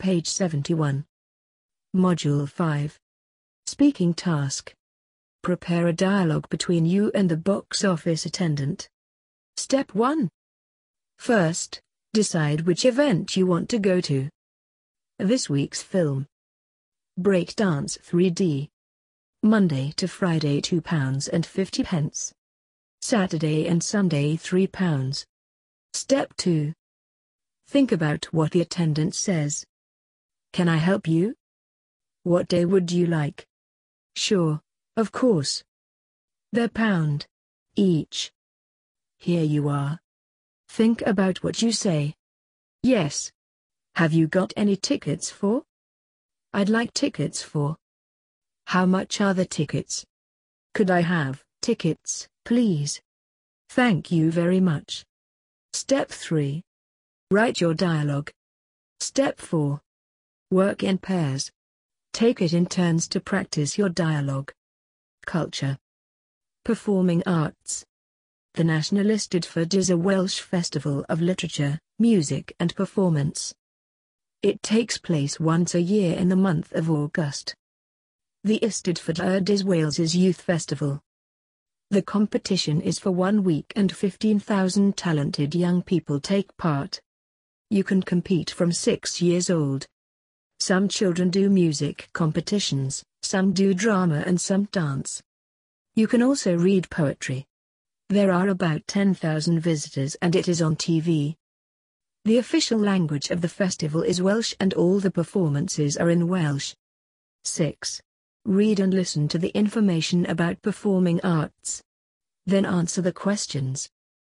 page 71. Module 5. Speaking task. Prepare a dialogue between you and the box office attendant. Step 1. First, decide which event you want to go to. This week's film. Breakdance 3D. Monday to Friday £2.50. Saturday and Sunday £3. Step 2. Think about what the attendant says. Can I help you? What day would you like? Sure, of course. They're £1 each. Here you are. Think about what you say. Yes. Have you got any tickets for? I'd like tickets for. How much are the tickets? Could I have tickets, please? Thank you very much. Step 3. Write your dialogue. Step 4. Work in pairs. Take it in turns to practice your dialogue. Culture. Performing arts. The National Eisteddfod is a Welsh festival of literature, music and performance. It takes place once a year in the month of August. The Eisteddfod is Wales's youth festival. The competition is for 1 week and 15,000 talented young people take part. You can compete from 6 years old. Some children do music competitions, some do drama and some dance. You can also read poetry. There are about 10,000 visitors and it is on TV. The official language of the festival is Welsh and all the performances are in Welsh. 6. Read and listen to the information about performing arts. Then answer the questions.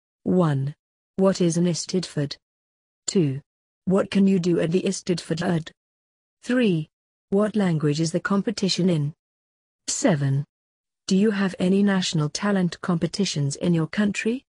1. What is an Eisteddfod? 2. What can you do at the Eisteddfod? 3. What language is the competition in? 7. Do you have any national talent competitions in your country?